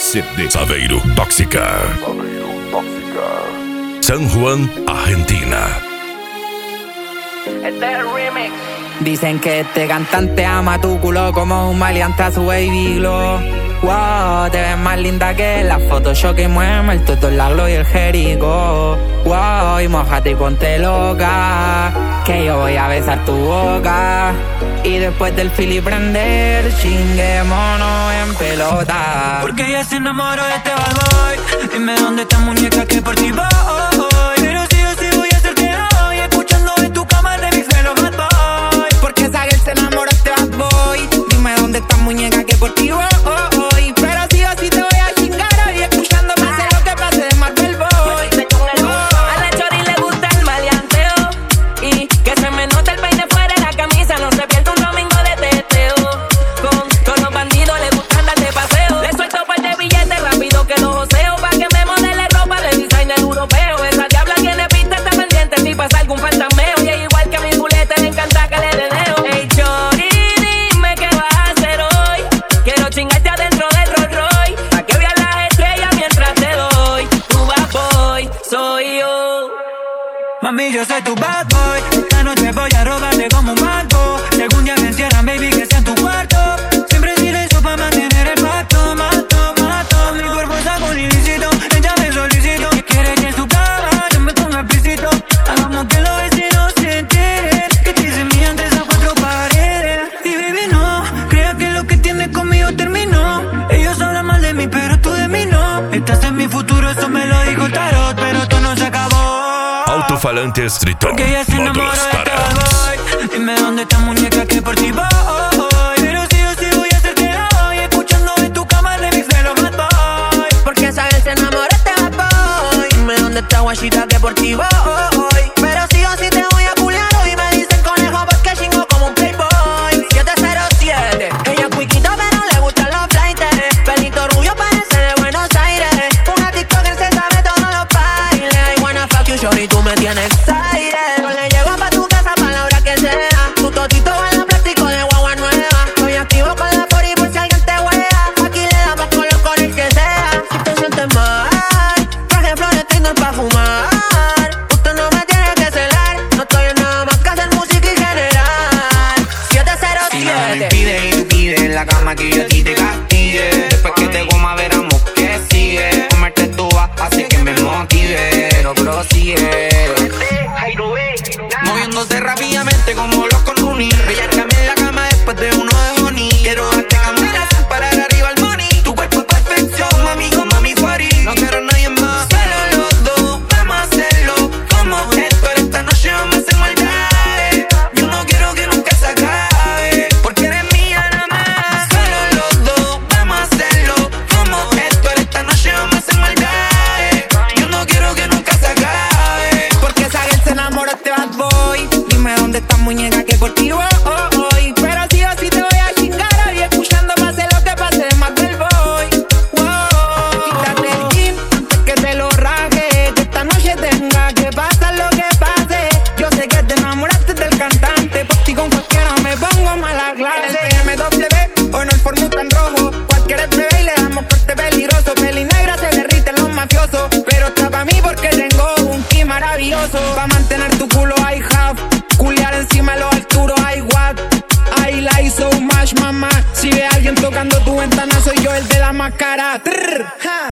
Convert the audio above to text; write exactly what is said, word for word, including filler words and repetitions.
C D Saveiro Tóxica. San Juan, Argentina. Este es el remix. Dicen que este cantante ama tu culo como un maleante a su baby glow. Wow, te ves más linda que la Photoshop y mueve el tuto, el aglo y el jerico. Wow, y mojate y ponte loca, que yo voy a besar tu boca. Y después del fili prender, chinguémonos en pelota. Porque ella se enamoró de este bad boy. Dime dónde está muñeca que por ti voy. Pero sí o sí voy a hacerte hoy, escuchando en tu cama remix de los bad boy. Porque esa girl se enamoró de este bad boy. Dime dónde está muñeca que por ti voy. Pero sí o sí te voy a chingar hoy, escuchando pase lo que pase de Marvel Boy. A la chori le gusta el maleanteo y que se me nota el peine fuera de la camisa. No se pierde un domingo de teteo. Con todos los bandidos le gusta andar de paseo. Le suelto par de billetes rápido que los joseo, pa' que me modele ropa de designer europeo. Esa diabla tiene pista, está pendiente si pasa algún fantasmeo. Y es igual que a mi buleta, le encanta que le deneo. Hey chori, dime qué vas a hacer hoy. Quiero chingarte adentro del Rolls Royce, pa' que veas las estrellas mientras te doy. Tu bad boy soy yo. Mami, yo soy tu bad boy. Esta noche voy a robarte como un banco. Si algún día me encierran, baby, que sea en tu cuarto. Siempre silencio pa' mantener el pacto. Mato, mato, mi cuerpo es algo ilícito. Ella me solicito que quiere que en su cama yo me ponga explícito. Hagamos que los vecinos se enteren que te hice mía entre esas cuatro paredes. Y baby, no creas que lo que tienes conmigo terminó. Ellos hablan mal de mí, pero tú de mí no. Estás en mi futuro, eso me lo dijo el tarot, pero esto no se acabó. Alto-falantes Tritón, Porque ella se enamoró módulos de este para. bad boy. Dime dónde está muñeca que por ti voy. Pero sí o sí voy a hacerte hoy, escuchando en tu cama remix de los bad boy. Porque esa girl se enamoró de este bad boy. Dime dónde está guachita que por ti voy. Pero sí o sí te voy a culiar hoy. Me dicen conejo porque chingo como un playboy. siete cero siete. Ella es cuiquito pero le gustan los flightes. Pelito rubio parece de Buenos Aires. Una TikToker se sabe todos los bailes. I wanna fuck you shorty, tú me tienes excited. Yo le llego pa' tu casa pa' la hora que sea. Tu totito en la plástico de guagua nueva. Estoy activo con la pori por si alguien te huea. Aquí le damos color con el que sea. Si te sientes mal, traje flores Tinder pa' fumar. Usted no me tiene que celar. No estoy en nada más que hacer música y generar. siete cero siete. Si nada me impide y tú pides en la cama que yo a ti te castigue. Después que te coma veramos que sigue. Comerte tú hace que me motive. Pero prosigue. Moviéndose rápidamente como los con Rooney. Bellarcame en la cama después de uno de honey. Quiero darte candela sin parar arriba al money. Tu cuerpo es perfección, mami, como mami Fari. No quiero a nadie más, solo los dos. Vamos a hacerlo como esto. Esta noche vamos a hacer maldades. Yo no quiero que nunca se acabe, porque eres mía nada más. Solo los dos, vamos a hacerlo como esto. Esta noche vamos a hacer maldades. Yo no quiero que nunca se acabe. Porque esa girl se enamoró de este bad boy. Dime dónde está muñeca que por ti voy. Pero sí o sí te voy a chingar hoy, escuchando pase lo que pase de Marvel Boy. Wow. Quítate el jean antes que te lo raje. Que esta noche tenga que pasar lo que pase. Yo sé que te enamoraste del cantante. Por ti con cualquiera me pongo mala clase. El M W o no el Ford tan rojo. Cualquiera es bebé y le damos corte peligroso. Peli negra se derriten los mafiosos. Pero está pa' mí porque tengo un ki maravilloso. Pa' mantener tu culo I have. Culiar encima de los alturos I what. I like so much, mamá. Si ve a alguien tocando tu ventana, soy yo el de la máscara. Trrr, ja.